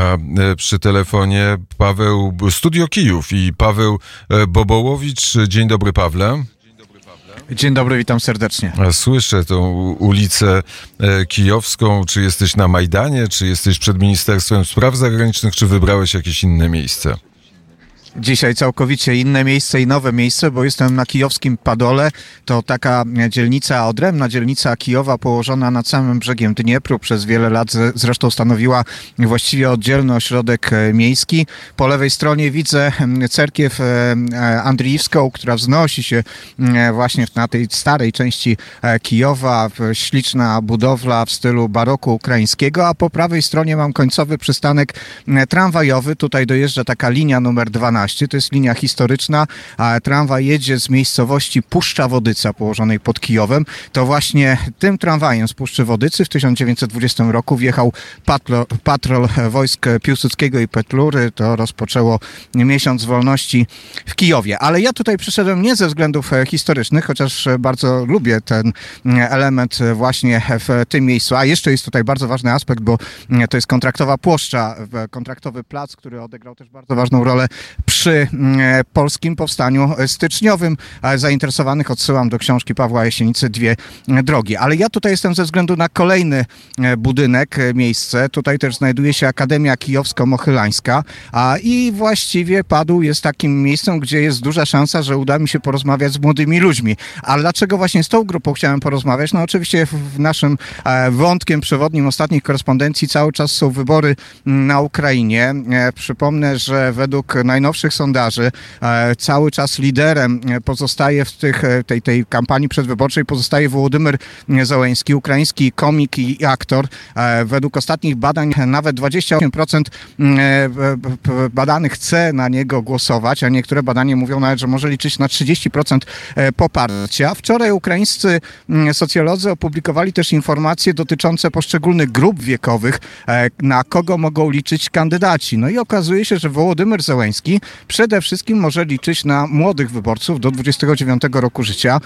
A przy telefonie Studio Kijów i Paweł Bobołowicz. Dzień dobry, Pawle. Dzień dobry, witam serdecznie. Słyszę tą ulicę kijowską. Czy jesteś na Majdanie, czy jesteś przed Ministerstwem Spraw Zagranicznych, czy wybrałeś jakieś inne miejsce? Dzisiaj całkowicie inne miejsce i nowe miejsce, bo jestem na kijowskim Padole. To taka dzielnica, odrębna dzielnica Kijowa położona nad samym brzegiem Dniepru. Przez wiele lat zresztą stanowiła właściwie oddzielny ośrodek miejski. Po lewej stronie widzę cerkiew Andriiwską, która wznosi się właśnie na tej starej części Kijowa. Śliczna budowla w stylu baroku ukraińskiego, a po prawej stronie mam końcowy przystanek tramwajowy. Tutaj dojeżdża taka linia numer 12. To jest linia historyczna, a tramwaj jedzie z miejscowości Puszcza Wodyca, położonej pod Kijowem. To właśnie tym tramwajem z Puszczy Wodycy w 1920 roku wjechał patrol wojsk Piłsudskiego i Petlury. To rozpoczęło miesiąc wolności w Kijowie. Ale ja tutaj przyszedłem nie ze względów historycznych, chociaż bardzo lubię ten element właśnie w tym miejscu. A jeszcze jest tutaj bardzo ważny aspekt, bo to jest kontraktowa płoszcza, kontraktowy plac, który odegrał też bardzo ważną rolę przy polskim powstaniu styczniowym. Zainteresowanych odsyłam do książki Pawła Jasienicy Dwie drogi. Ale ja tutaj jestem ze względu na kolejny budynek, miejsce. Tutaj też znajduje się Akademia Kijowsko-Mochylańska i właściwie Padł jest takim miejscem, gdzie jest duża szansa, że uda mi się porozmawiać z młodymi ludźmi. A dlaczego właśnie z tą grupą chciałem porozmawiać? No oczywiście w naszym wątkiem przewodnim ostatnich korespondencji cały czas są wybory na Ukrainie. Przypomnę, że według najnowszych sondaży cały czas liderem pozostaje w tej kampanii przedwyborczej pozostaje Wołodymyr Zełenski, ukraiński komik i aktor. Według ostatnich badań nawet 28% badanych chce na niego głosować, a niektóre badania mówią nawet, że może liczyć na 30% poparcia. Wczoraj ukraińscy socjolodzy opublikowali też informacje dotyczące poszczególnych grup wiekowych, na kogo mogą liczyć kandydaci. No i okazuje się, że Wołodymyr Zełenski przede wszystkim może liczyć na młodych wyborców do 29 roku życia.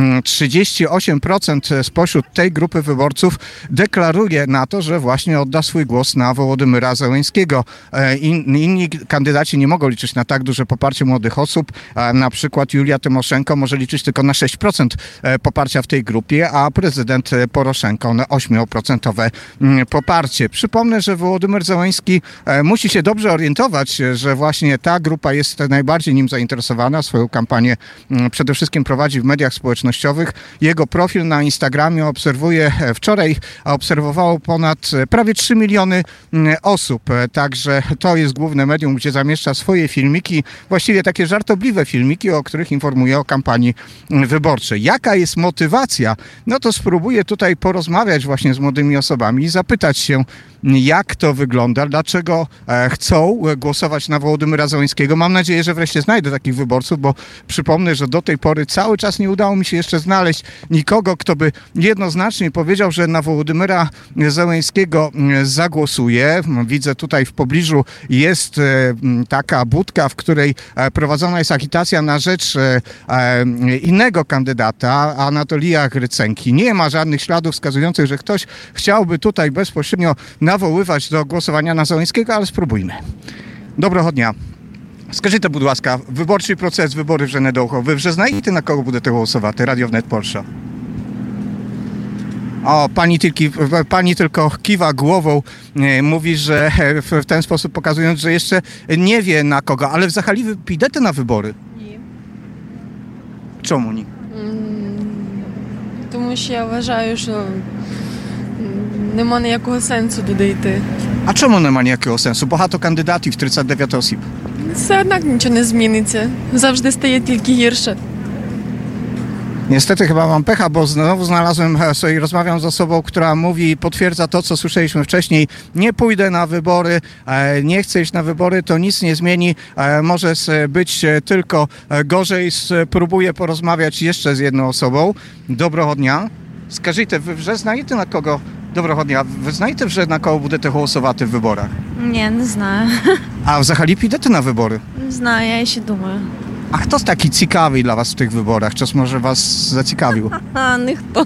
38% spośród tej grupy wyborców deklaruje na to, że właśnie odda swój głos na Wołodymyra Zełenskiego. Inni kandydaci nie mogą liczyć na tak duże poparcie młodych osób. Na przykład Julia Tymoszenko może liczyć tylko na 6% poparcia w tej grupie, a prezydent Poroszenko na 8% poparcie. Przypomnę, że Wołodymyr Zełenski musi się dobrze orientować, że właśnie ta grupa jest najbardziej nim zainteresowana. Swoją kampanię przede wszystkim prowadzi w mediach społecznościowych. Jego profil na Instagramie obserwowało ponad prawie 3 miliony osób. Także to jest główne medium, gdzie zamieszcza swoje filmiki, właściwie takie żartobliwe filmiki, o których informuje o kampanii wyborczej. Jaka jest motywacja? No to spróbuję tutaj porozmawiać właśnie z młodymi osobami i zapytać się, jak to wygląda, dlaczego chcą głosować na Wołodymyra Zełenskiego. Mam nadzieję, że wreszcie znajdę takich wyborców, bo przypomnę, że do tej pory cały czas nie udało mi się jeszcze znaleźć nikogo, kto by jednoznacznie powiedział, że na Wołodymyra Zełenskiego zagłosuje. Widzę tutaj w pobliżu jest taka budka, w której prowadzona jest agitacja na rzecz innego kandydata, Anatolija Grycenki. Nie ma żadnych śladów wskazujących, że ktoś chciałby tutaj bezpośrednio nawoływać do głosowania na Zełenskiego, ale spróbujmy. Доброго дня. Скажіть, будь ласка, виборчий процес, вибори вже недовго. Ви вже знаєте, на кого будете голосувати? Радіовнет Польща. O, pani tylko kiwa głową, mówi, że w ten sposób pokazując, że jeszcze nie wie na kogo. Ale взагалі ви підете на вибори? Ні. Чому ні? Тому що я вважаю, що нема ніякого сенсу туди йти. A czemu nie ma ніякого сенсу? Багато кандидатів, 39 осіб. Все однак нічого не зміниться. Завжди стає тільки гірше. Niestety chyba mam pecha, bo znowu znalazłem sobie i rozmawiam z osobą, która mówi, potwierdza to, co słyszeliśmy wcześniej. Nie pójdę na wybory, nie chcę iść na wybory, to nic nie zmieni. Może być tylko gorzej. Spróbuję porozmawiać jeszcze z jedną osobą. Доброго дня. Скажіть, ви вже знаєте на кого? Доброго дня. Ви знаєте вже на кого будете голосувати в виборах? Ні, не знаю. A взагалі підете на вибори? Не знаю, я ще думаю. A kto jest taki ciekawy dla was w tych wyborach? Czy może was zaciekawił? Ніхто.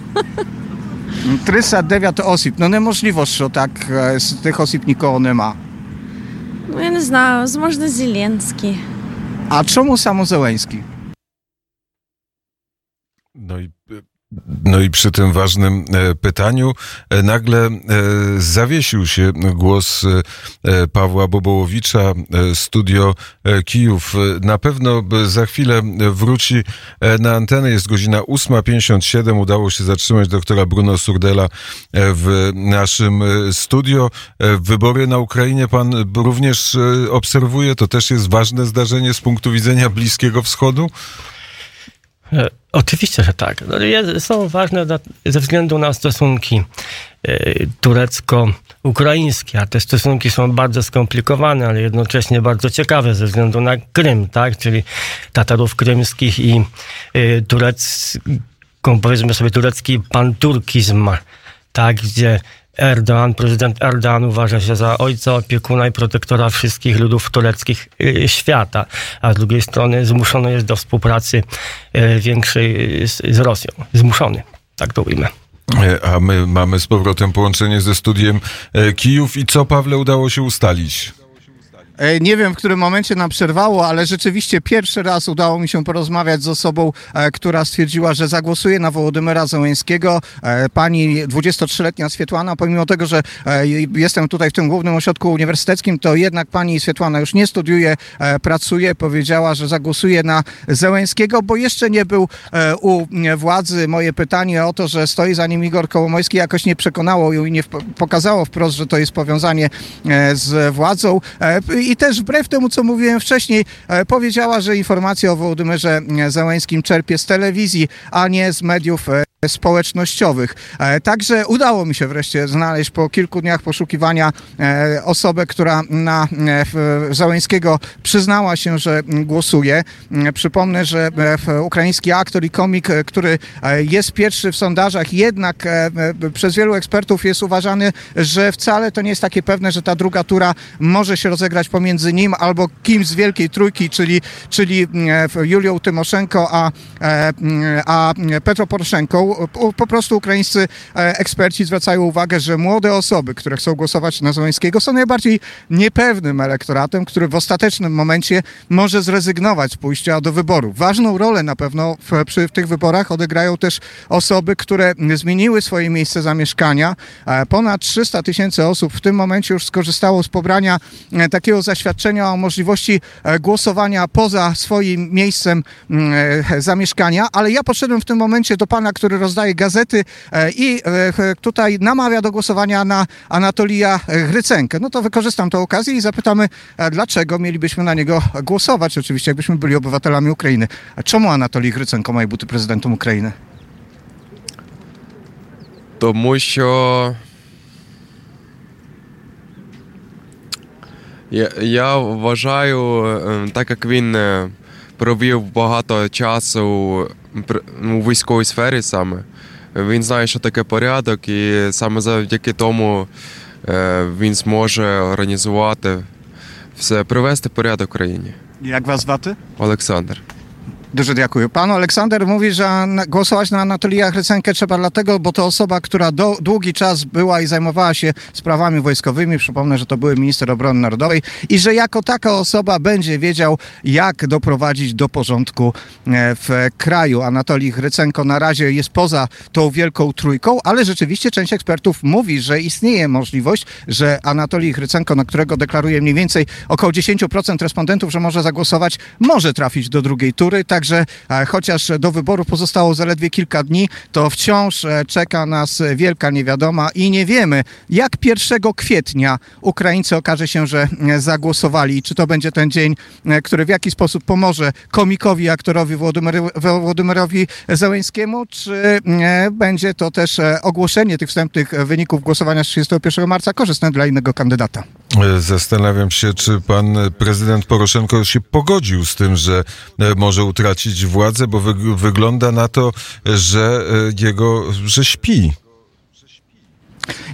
39 osób. No niemożliwe, że tak z tych osób nikogo nie ma. Ну, я не знаю, возможно, Зеленский. A czemu samo Zełenski? No i przy tym ważnym pytaniu nagle zawiesił się głos Pawła Bobołowicza, Studio Kijów. Na pewno za chwilę wróci na antenę. Jest godzina 8:57. Udało się zatrzymać doktora Bruno Surdela w naszym studio. Wybory na Ukrainie pan również obserwuje? To też jest ważne zdarzenie z punktu widzenia Bliskiego Wschodu? Oczywiście, że tak. Są ważne ze względu na stosunki turecko-ukraińskie, a te stosunki są bardzo skomplikowane, ale jednocześnie bardzo ciekawe ze względu na Krym, tak? Czyli Tatarów krymskich i powiedzmy sobie turecki panturkizm, tak? Gdzie prezydent Erdoğan uważa się za ojca, opiekuna i protektora wszystkich ludów tureckich świata, a z drugiej strony zmuszony jest do współpracy większej z Rosją. Zmuszony, tak to ujmę. A my mamy z powrotem połączenie ze studiem Kijów. I co, Pawle, udało się ustalić? Nie wiem, w którym momencie nam przerwało, ale rzeczywiście pierwszy raz udało mi się porozmawiać z osobą, która stwierdziła, że zagłosuje na Wołodymyra Zełenskiego. Pani 23-letnia Swietłana, pomimo tego, że jestem tutaj w tym głównym ośrodku uniwersyteckim, to jednak pani Swietłana już nie studiuje, pracuje. Powiedziała, że zagłosuje na Zełenskiego, bo jeszcze nie był u władzy. Moje pytanie o to, że stoi za nim Igor Kołomojski, jakoś nie przekonało ją i nie pokazało wprost, że to jest powiązanie z władzą. I też wbrew temu, co mówiłem wcześniej, powiedziała, że informacje o Wołodymyrze Zełenskim czerpie z telewizji, a nie z mediów społecznościowych. Także udało mi się wreszcie znaleźć po kilku dniach poszukiwania osobę, która na Zełenskiego przyznała się, że głosuje. Przypomnę, że ukraiński aktor i komik, który jest pierwszy w sondażach, jednak przez wielu ekspertów jest uważany, że wcale to nie jest takie pewne, że ta druga tura może się rozegrać pomiędzy nim albo kimś z Wielkiej Trójki, czyli Julią Tymoszenko a Petro Poroszenką. Po prostu ukraińscy eksperci zwracają uwagę, że młode osoby, które chcą głosować na Zełenskiego, są najbardziej niepewnym elektoratem, który w ostatecznym momencie może zrezygnować z pójścia do wyborów. Ważną rolę na pewno w tych wyborach odegrają też osoby, które zmieniły swoje miejsce zamieszkania. Ponad 300 000 osób w tym momencie już skorzystało z pobrania takiego zaświadczenia o możliwości głosowania poza swoim miejscem zamieszkania, ale ja podszedłem w tym momencie do pana, który rozdaje gazety i tutaj namawia do głosowania na Anatolija Grycenkę. No to wykorzystam tę okazję i zapytamy, dlaczego mielibyśmy na niego głosować, oczywiście, jakbyśmy byli obywatelami Ukrainy. A czemu Anatolij Grycenko mає бути президентом України? Тому що я вважаю, так як він провів багато часу у військовій сфері саме, він знає, що таке порядок, і саме завдяки тому він зможе організувати все, привести порядок в країні. Jak was звати? Олександр. Dużo dziękuję. Pan Aleksander mówi, że głosować na Anatolija Grycenkę trzeba dlatego, bo to osoba, która długi czas była i zajmowała się sprawami wojskowymi. Przypomnę, że to były minister obrony narodowej i że jako taka osoba będzie wiedział, jak doprowadzić do porządku w kraju. Anatolij Grycenko na razie jest poza tą Wielką Trójką, ale rzeczywiście część ekspertów mówi, że istnieje możliwość, że Anatolij Grycenko, na którego deklaruje mniej więcej około 10% respondentów, że może zagłosować, może trafić do drugiej tury. Także chociaż do wyborów pozostało zaledwie kilka dni, to wciąż czeka nas wielka niewiadoma i nie wiemy, jak 1 kwietnia Ukraińcy okaże się, że zagłosowali. Czy to będzie ten dzień, który w jakiś sposób pomoże komikowi, aktorowi Wołodymyrowi Zełenskiemu, czy będzie to też ogłoszenie tych wstępnych wyników głosowania z 31 marca korzystne dla innego kandydata? Zastanawiam się, czy pan prezydent Poroszenko się pogodził z tym, że może utracić władzę, bo wygląda na to, że śpi.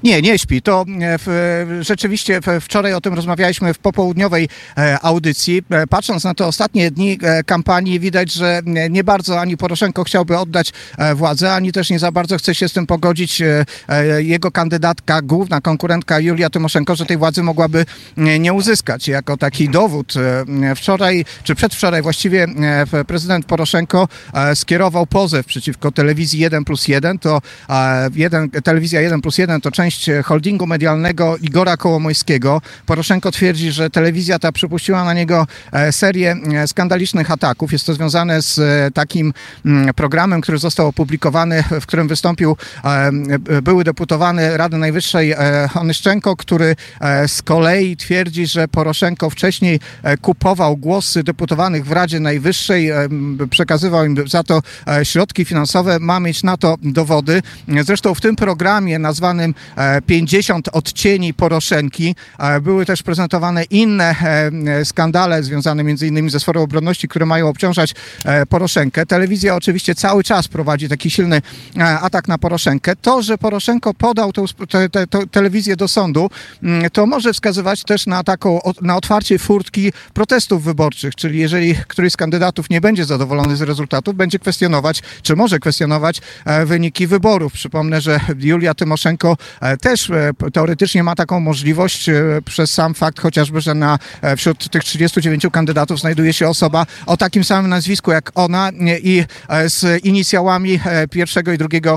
Nie śpi. To rzeczywiście wczoraj o tym rozmawialiśmy w popołudniowej audycji. Patrząc na te ostatnie dni kampanii, widać, że nie bardzo ani Poroszenko chciałby oddać władzę, ani też nie za bardzo chce się z tym pogodzić jego kandydatka, główna konkurentka Julia Tymoszenko, że tej władzy mogłaby nie uzyskać. Jako taki dowód wczoraj, czy przedwczoraj właściwie prezydent Poroszenko skierował pozew przeciwko telewizji 1+1. To telewizja 1+1 to część holdingu medialnego Igora Kołomojskiego. Poroszenko twierdzi, że telewizja ta przypuściła na niego serię skandalicznych ataków. Jest to związane z takim programem, który został opublikowany, w którym wystąpił były deputowany Rady Najwyższej Onyszczenko, który z kolei twierdzi, że Poroszenko wcześniej kupował głosy deputowanych w Radzie Najwyższej, przekazywał im za to środki finansowe, ma mieć na to dowody. Zresztą w tym programie nazwanym 50 odcieni Poroszenki były też prezentowane inne skandale związane m.in. ze sferą obronności, które mają obciążać Poroszenkę. Telewizja oczywiście cały czas prowadzi taki silny atak na Poroszenkę. To, że Poroszenko podał tę telewizję do sądu, to może wskazywać też na otwarcie furtki protestów wyborczych, czyli jeżeli któryś z kandydatów nie będzie zadowolony z rezultatów, będzie kwestionować, czy może kwestionować wyniki wyborów. Przypomnę, że Julia Tymoszenko też teoretycznie ma taką możliwość przez sam fakt chociażby, że wśród tych 39 kandydatów znajduje się osoba o takim samym nazwisku jak ona i z inicjałami pierwszego i drugiego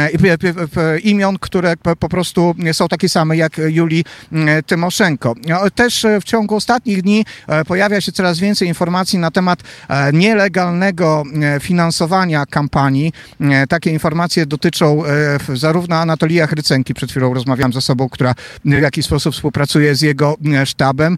imion, które po prostu są takie same jak Julii Tymoszenko. Też w ciągu ostatnich dni pojawia się coraz więcej informacji na temat nielegalnego finansowania kampanii. Takie informacje dotyczą zarówno Anatolija Chrycenki, przed chwilą rozmawiałem z osobą, która w jakiś sposób współpracuje z jego sztabem.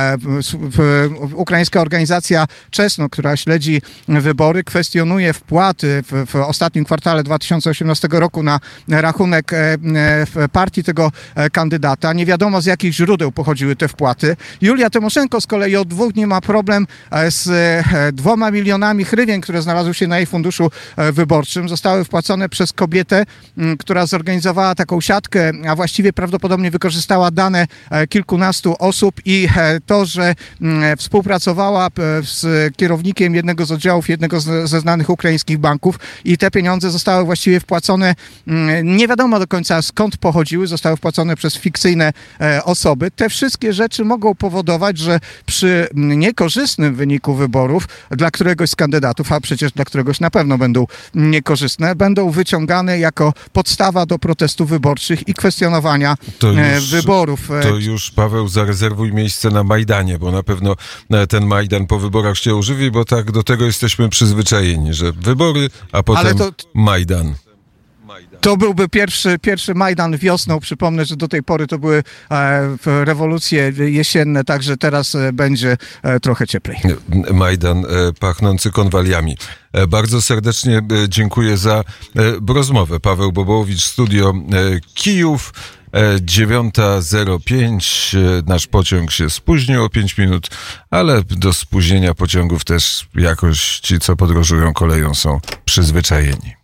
Ukraińska organizacja Czesno, która śledzi wybory, kwestionuje wpłaty w ostatnim kwartale 2018 roku na rachunek partii tego kandydata. Nie wiadomo, z jakich źródeł pochodziły te wpłaty. Julia Tymoszenko z kolei od 2 dni ma problem z 2 milionami hrywien, które znalazły się na jej funduszu wyborczym. Zostały wpłacone przez kobietę, która zorganizowała taką siatkę, a właściwie prawdopodobnie wykorzystała dane kilkunastu osób i to, że współpracowała z kierownikiem jednego z oddziałów jednego ze znanych ukraińskich banków i te pieniądze zostały właściwie wpłacone, nie wiadomo do końca skąd pochodziły, zostały wpłacone przez fikcyjne osoby. Te wszystkie rzeczy mogą powodować, że przy niekorzystnym wyniku wyborów dla któregoś z kandydatów, a przecież dla któregoś na pewno będą niekorzystne, będą wyciągane jako podstawa do protestów wyborczych i kwestionowania wyborów. To już, Paweł, zarezerwuj miejsce na Majdanie, bo na pewno ten Majdan po wyborach się ożywi, bo tak do tego jesteśmy przyzwyczajeni, że wybory, a potem Majdan. To byłby pierwszy Majdan wiosną. Przypomnę, że do tej pory to były rewolucje jesienne, także teraz będzie trochę cieplej. Majdan pachnący konwaliami. Bardzo serdecznie dziękuję za rozmowę. Paweł Bobołowicz, Studio Kijów. 9:05. Nasz pociąg się spóźnił o 5 minut, ale do spóźnienia pociągów też jakoś ci, co podróżują koleją, są przyzwyczajeni.